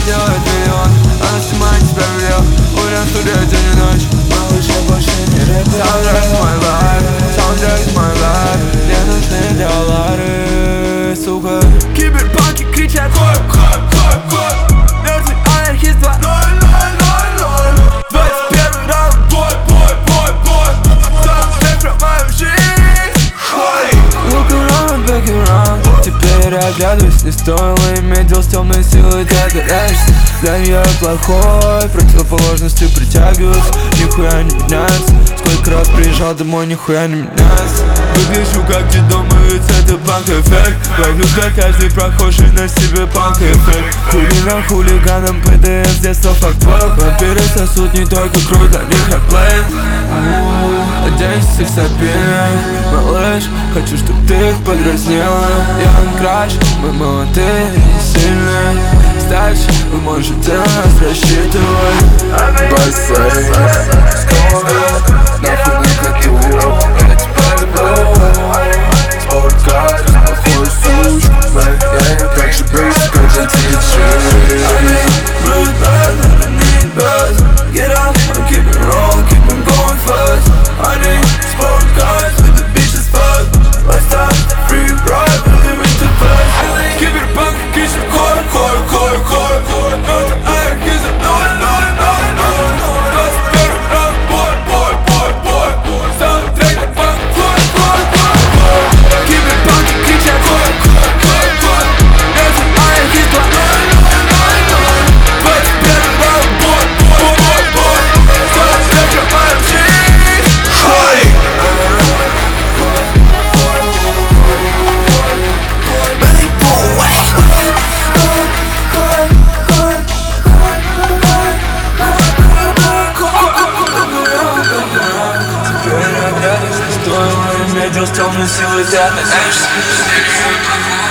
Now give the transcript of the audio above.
делает миллион, она снимает тебя в видео. Уверен, студия день и ночь. Малыш, я больше не рэп. Soundtrack is my life, soundtrack is my life. Мне нужны доллары, сука. Киберпанки кричат хор, хор, хор, хор. Мертвый анархист 2-0-0-0-0. 21 раунд, бой, бой, бой, бой. Soundtrack про мою жизнь. Look around, back around. Теперь оглядываюсь, не стоило иметь дел с темной силой, ты отдаляешься. Для нее плохой, противоположностью притягиваются. Нихуя не меняется. Сколько раз приезжал домой, нихуя не меняется. Выгляжу как дедом, и ведь это панк-эффект. Ловлю как каждый прохожий на себе панк-эффект. Хулиган хулиганом, ПДС с детства факт-факт. Вампиры сосут не только кровь, для них я плей. Оденься сексапильной, малыш. Хочу, чтоб ты их подразнила. Young Crush, мы молодые и сильные. Дальше вы можете нас рассчитывать. Бассейн, скоро, нахуй не хочу. Я тебя люблю. Спорткар, плохой сучку. Я так же быстро, как же диджей. I need blue buzz, I need buzz. Get up, I'm keep it rolling, keep it going fast. I need sport cars with the beach as fuck. Lifestyle, free ride, living too fast. Keep it punk, keep it core, core, core, core, core. Not the iron, kiss it, no, no, no, no. Let's get it up, boy, boy, boy, boy, boy. Soundtrack the punk, core, core, core, core. Keep it punk, keep it core, core, core, core. Not the iron, kiss it, no, no, no, no. Let's get it up, boy, boy, boy, boy. Soundtrack the punk, Теперь оглядываюсь, не стоило иметь дел с темной силой, ты отдаляешься.